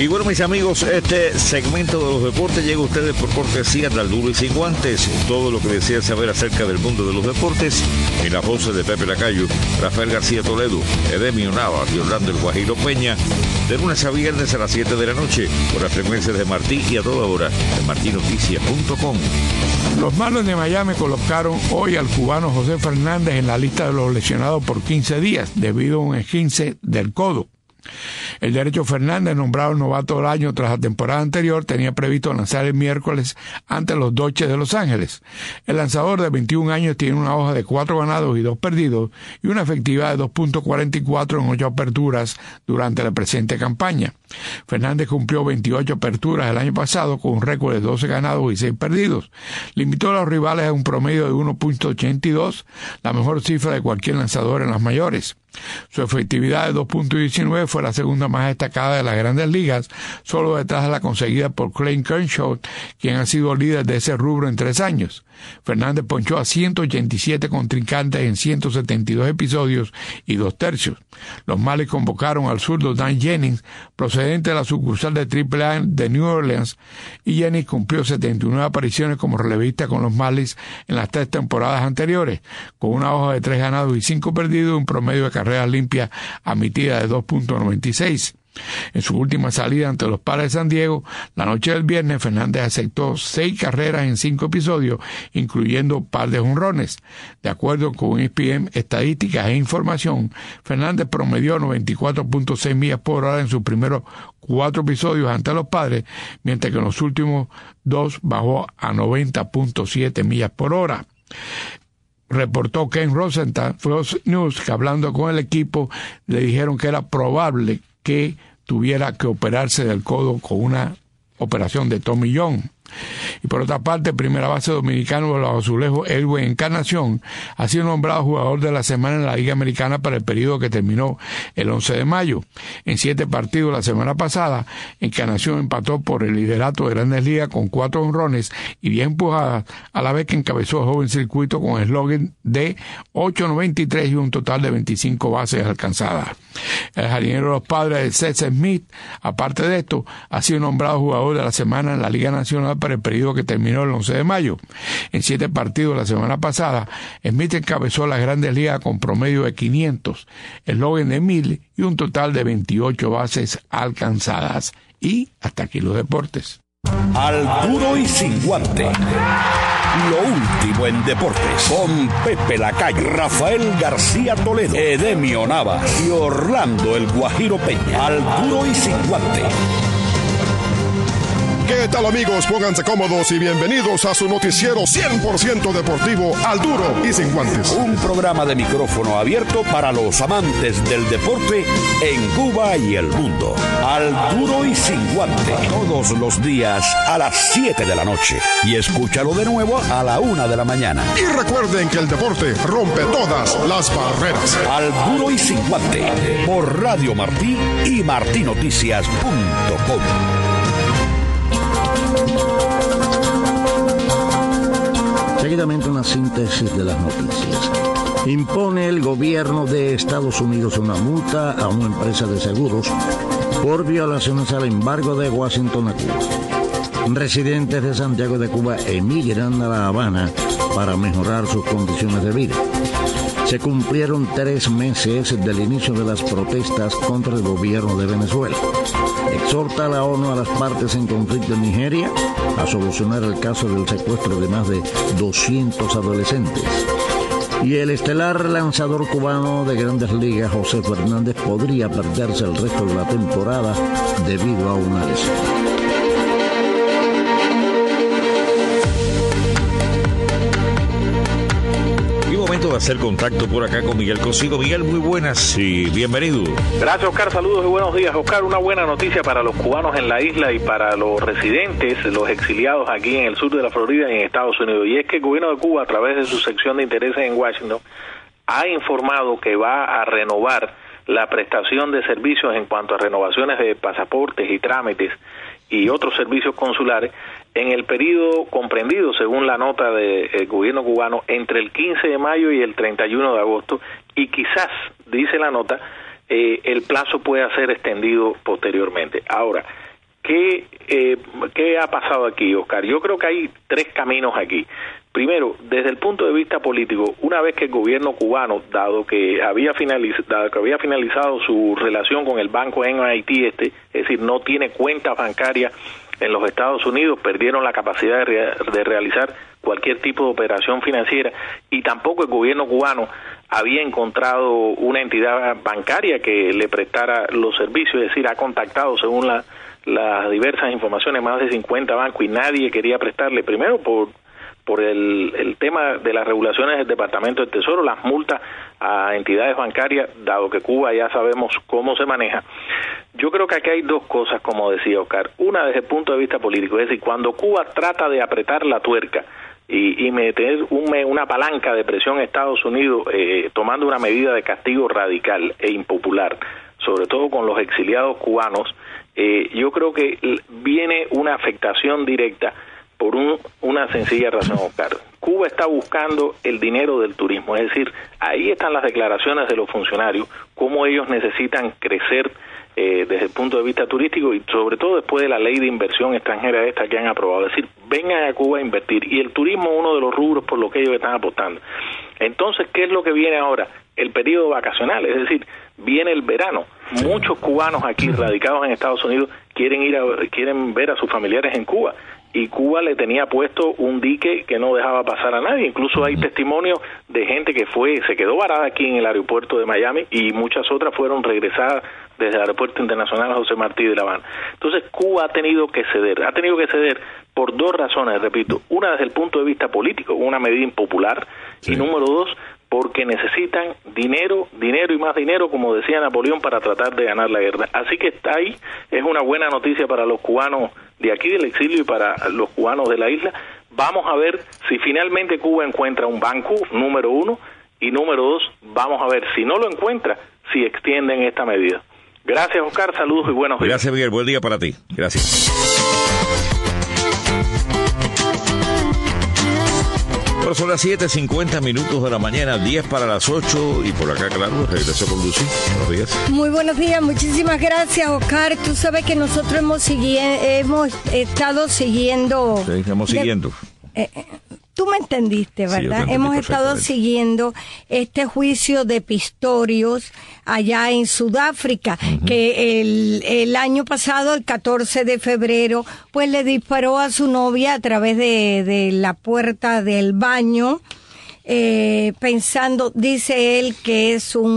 Y bueno, mis amigos, este segmento de los deportes llega a ustedes por cortesía de Al Duro y Sin Guantes. Todo lo que deseas saber acerca del mundo de los deportes en las voces de Pepe Lacayo, Rafael García Toledo, Edemio Navas y Orlando El Guajiro Peña, de lunes a viernes a las 7 de la noche por las frecuencias de Martí y a toda hora en martinoticias.com. Los Marlins de Miami colocaron hoy al cubano José Fernández en la lista de los lesionados por 15 días debido a un esguince del codo. El derecho Fernández, nombrado novato del año tras la temporada anterior, tenía previsto lanzar el miércoles ante los Dodgers de Los Ángeles. El lanzador de 21 años tiene una hoja de 4 ganados y 2 perdidos y una efectividad de 2.44 en 8 aperturas durante la presente campaña. Fernández cumplió 28 aperturas el año pasado con un récord de 12 ganados y 6 perdidos. Limitó a los rivales a un promedio de 1.82, la mejor cifra de cualquier lanzador en las mayores. Su efectividad de 2.19 fue la segunda más destacada de las Grandes Ligas, solo detrás de la conseguida por Clayton Kershaw, quien ha sido líder de ese rubro en 3 años. Fernández ponchó a 187 contrincantes en 172 episodios y 2 tercios. Los Marlins convocaron al zurdo Dan Jennings, procedente de la sucursal de AAA de New Orleans, y Jennings cumplió 79 apariciones como relevista con los Marlins en las 3 temporadas anteriores, con una hoja de 3 ganados y 5 perdidos y un promedio de carreras limpias admitida de 2.96. En su última salida ante los Padres de San Diego, la noche del viernes, Fernández aceptó 6 carreras en 5 episodios, incluyendo un par de jonrones. De acuerdo con ESPN Estadísticas e Información, Fernández promedió 94.6 millas por hora en sus primeros 4 episodios ante los Padres, mientras que en los últimos 2 bajó a 90.7 millas por hora. Reportó Ken Rosenthal, Fox News, que hablando con el equipo le dijeron que era probable que tuviera que operarse del codo con una operación de Tommy John. Y por otra parte, el primera base dominicano de los Azulejos, Edwin Encarnación, ha sido nombrado jugador de la semana en la Liga Americana para el periodo que terminó el 11 de mayo. En 7 partidos la semana pasada, Encarnación empató por el liderato de Grandes Ligas con 4 jonrones y 10 empujadas, a la vez que encabezó el joven circuito con eslogan de 8.93 y un total de 25 bases alcanzadas. El jardinero de los Padres, de Seth Smith, aparte de esto, ha sido nombrado jugador de la semana en la Liga Nacional para el periodo que terminó el 11 de mayo. En 7 partidos la semana pasada, Smith encabezó las Grandes Ligas con promedio de 500, eslogan de 1000 y un total de 28 bases alcanzadas. Y hasta aquí los deportes. Al Duro y Sin Guante. Lo último en deportes con Pepe Lacayo, Rafael García Toledo, Edemio Navas y Orlando El Guajiro Peña. Al Duro y Sin Guante. ¿Qué tal, amigos? Pónganse cómodos y bienvenidos a su noticiero 100% deportivo, Al Duro y Sin Guantes. Un programa de micrófono abierto para los amantes del deporte en Cuba y el mundo. Al Duro y Sin Guante. Todos los días a las 7 de la noche. Y escúchalo de nuevo a la 1 de la mañana. Y recuerden que el deporte rompe todas las barreras. Al Duro y Sin Guante. Por Radio Martí y martinoticias.com. Seguidamente una síntesis de las noticias. Impone el gobierno de Estados Unidos una multa a una empresa de seguros por violaciones al embargo de Washington a Cuba. Residentes de Santiago de Cuba emigran a La Habana para mejorar sus condiciones de vida. Se cumplieron 3 meses del inicio de las protestas contra el gobierno de Venezuela. Exhorta a la ONU a las partes en conflicto en Nigeria a solucionar el caso del secuestro de más de 200 adolescentes. Y el estelar lanzador cubano de Grandes Ligas, José Fernández, podría perderse el resto de la temporada debido a una lesión. De hacer contacto por acá con Miguel Cosigo. Miguel, muy buenas y bienvenido. Gracias, Oscar, saludos y buenos días. Oscar, una buena noticia para los cubanos en la isla y para los residentes, los exiliados aquí en el sur de la Florida y en Estados Unidos, y es que el gobierno de Cuba, a través de su sección de intereses en Washington, ha informado que va a renovar la prestación de servicios en cuanto a renovaciones de pasaportes y trámites y otros servicios consulares en el periodo comprendido, según la nota del gobierno cubano, entre el 15 de mayo y el 31 de agosto, y quizás, dice la nota, el plazo pueda ser extendido posteriormente. Ahora, ¿Qué ha pasado aquí, Oscar? Yo creo que hay tres caminos aquí. Primero, desde el punto de vista político, una vez que el gobierno cubano, dado que había finalizado su relación con el banco NIT, es decir, no tiene cuentas bancarias en los Estados Unidos, perdieron la capacidad de realizar cualquier tipo de operación financiera, y tampoco el gobierno cubano había encontrado una entidad bancaria que le prestara los servicios, es decir, ha contactado, según las diversas informaciones, más de 50 bancos y nadie quería prestarle, primero por el tema de las regulaciones del Departamento del Tesoro, las multas a entidades bancarias, dado que Cuba ya sabemos cómo se maneja. Yo creo que aquí hay dos cosas, como decía Oscar. Una, desde el punto de vista político, es decir, cuando Cuba trata de apretar la tuerca y meter una palanca de presión a Estados Unidos, tomando una medida de castigo radical e impopular, sobre todo con los exiliados cubanos, yo creo que viene una afectación directa por una sencilla razón, Oscar. Cuba está buscando el dinero del turismo, es decir, ahí están las declaraciones de los funcionarios, cómo ellos necesitan crecer desde el punto de vista turístico y sobre todo después de la ley de inversión extranjera esta que han aprobado, es decir, vengan a Cuba a invertir, y el turismo es uno de los rubros por los que ellos están apostando. Entonces, ¿qué es lo que viene ahora? El periodo vacacional, es decir, viene el verano. Muchos cubanos aquí radicados en Estados Unidos quieren ver a sus familiares en Cuba, y Cuba le tenía puesto un dique que no dejaba pasar a nadie. Incluso hay testimonios de gente que se quedó varada aquí en el aeropuerto de Miami, y muchas otras fueron regresadas desde el aeropuerto internacional José Martí de La Habana. Entonces Cuba ha tenido que ceder por dos razones, repito. Una, desde el punto de vista político, una medida impopular, y número dos, porque necesitan dinero y más dinero, como decía Napoleón, para tratar de ganar la guerra. Así que está ahí, es una buena noticia para los cubanos de aquí del exilio y para los cubanos de la isla. Vamos a ver si finalmente Cuba encuentra un banco, número uno, y número dos, vamos a ver si no lo encuentra, si extienden esta medida. Gracias, Oscar, saludos y buenos días. Gracias, Miguel, buen día para ti. Gracias. Bueno, son las 7:50 de la mañana, 10 para las 8, y por acá, claro, regreso con Lucy. Buenos días. Muy buenos días, muchísimas gracias, Oscar. Tú sabes que nosotros hemos estado siguiendo... Sí, estamos siguiendo. Tú me entendiste, ¿verdad? Sí, hemos estado siguiendo este juicio de Pistorius allá en Sudáfrica, que el año pasado, el 14 de febrero, pues le disparó a su novia a través de la puerta del baño, pensando, dice él, que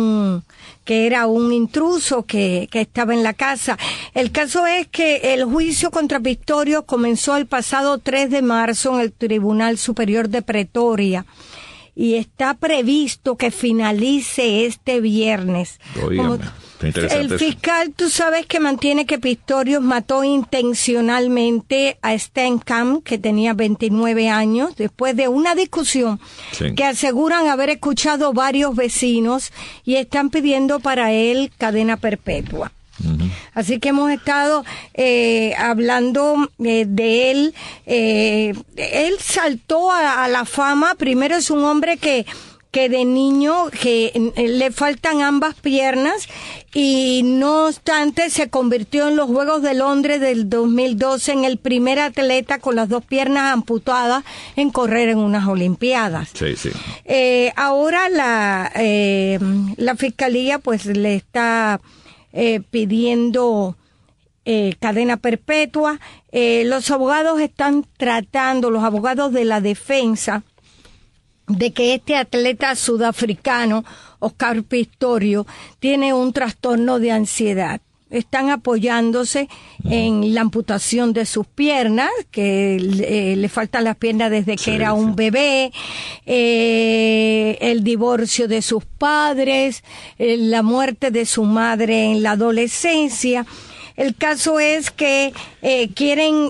era un intruso que estaba en la casa. El caso es que el juicio contra Pistorius comenzó el pasado 3 de marzo en el Tribunal Superior de Pretoria y está previsto que finalice este viernes. El fiscal, tú sabes, que mantiene que Pistorius mató intencionalmente a Steenkamp, que tenía 29 años, después de una discusión que aseguran haber escuchado varios vecinos, y están pidiendo para él cadena perpetua. Así que hemos estado hablando de él. Él saltó a la fama. Primero, es un hombre que de niño que le faltan ambas piernas, y no obstante se convirtió en los Juegos de Londres del 2012 en el primer atleta con las dos piernas amputadas en correr en unas Olimpiadas. Sí. Ahora la fiscalía pues le está pidiendo cadena perpetua. Los abogados están tratando, los abogados de la defensa, de que este atleta sudafricano, Oscar Pistorius, tiene un trastorno de ansiedad. Están apoyándose en la amputación de sus piernas, que le faltan las piernas desde que era un bebé, el divorcio de sus padres, la muerte de su madre en la adolescencia. El caso es que quieren...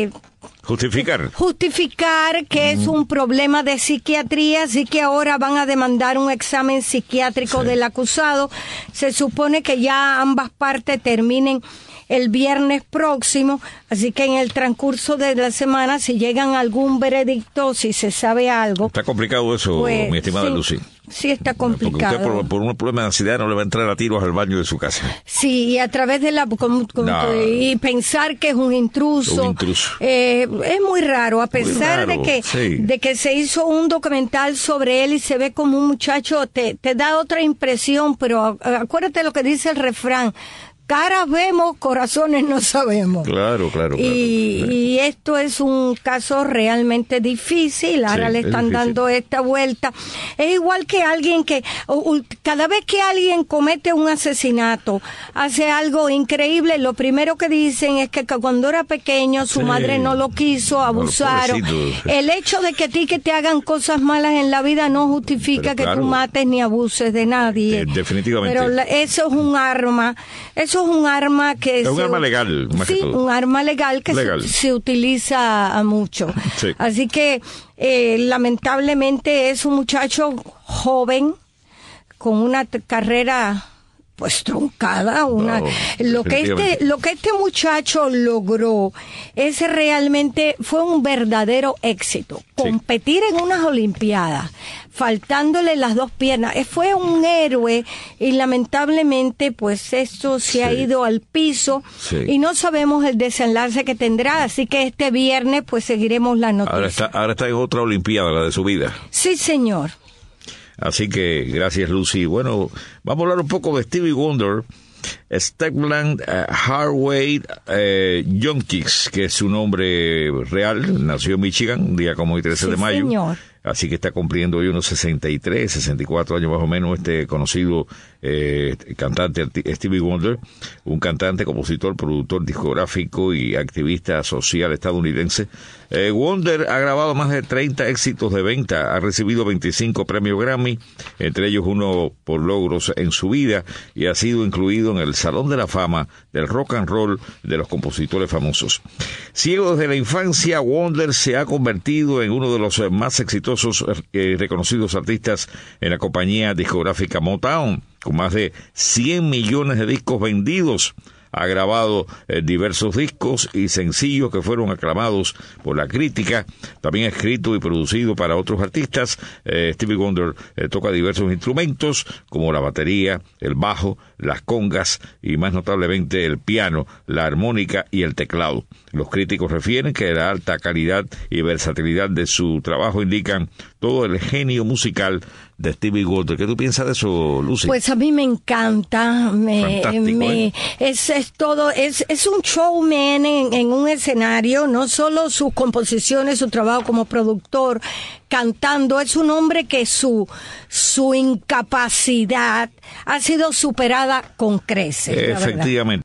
Justificar que es un problema de psiquiatría, así que ahora van a demandar un examen psiquiátrico del acusado. Se supone que ya ambas partes terminen el viernes próximo, así que en el transcurso de la semana, si llegan a algún veredicto, si se sabe algo... Está complicado eso, pues, mi estimada Lucy. Sí, está Porque complicado. usted por un problema de ansiedad no le va a entrar a tiros al baño de su casa. Sí, y a través de y pensar que es un intruso. Es muy raro, a pesar de que se hizo un documental sobre él y se ve como un muchacho, te da otra impresión, pero acuérdate lo que dice el refrán: caras vemos, corazones no sabemos. Claro. Y esto es un caso realmente difícil. Ahora le están dando esta vuelta. Es igual que alguien que, cada vez que alguien comete un asesinato, hace algo increíble, lo primero que dicen es que cuando era pequeño su madre no lo quiso, abusaron. El hecho de que a ti que te hagan cosas malas en la vida no justifica que tú mates ni abuses de nadie. Definitivamente. Pero eso es un arma. Eso es un arma que... Es un arma legal, más que todo. Un arma legal que se utiliza mucho. Sí. Así que, lamentablemente, es un muchacho joven con una carrera pues truncada. Lo que este muchacho logró fue un verdadero éxito. Competir en unas Olimpiadas, faltándole las dos piernas. Fue un héroe y lamentablemente pues esto se ha ido al piso y no sabemos el desenlace que tendrá. Así que este viernes pues seguiremos la noticia. Ahora está en otra Olimpiada, la de su vida. Sí, señor. Así que gracias, Lucy. Bueno, vamos a hablar un poco de Stevie Wonder. Stepland Harvey Yonkis, que es su nombre real, nació en Michigan un día como el 13 de mayo. Señor. Así que está cumpliendo hoy unos 63, 64 años más o menos, este conocido cantante Stevie Wonder, un cantante, compositor, productor discográfico y activista social estadounidense. Wonder ha grabado más de 30 éxitos de venta, ha recibido 25 premios Grammy, entre ellos uno por logros en su vida, y ha sido incluido en el Salón de la Fama del Rock and Roll de los compositores famosos. Ciego desde la infancia, Wonder se ha convertido en uno de los más exitosos reconocidos artistas en la compañía discográfica Motown, con más de 100 millones de discos vendidos. Ha grabado diversos discos y sencillos que fueron aclamados por la crítica. También ha escrito y producido para otros artistas. Stevie Wonder toca diversos instrumentos como la batería, el bajo, las congas y más notablemente el piano, la armónica y el teclado. Los críticos refieren que la alta calidad y versatilidad de su trabajo indican todo el genio musical de Stevie Wonder. ¿Qué tú piensas de eso, Lucy? Pues a mí me encanta. Es un showman en un escenario, no solo sus composiciones, su trabajo como productor, cantando. Es un hombre que su incapacidad ha sido superada con creces. Efectivamente.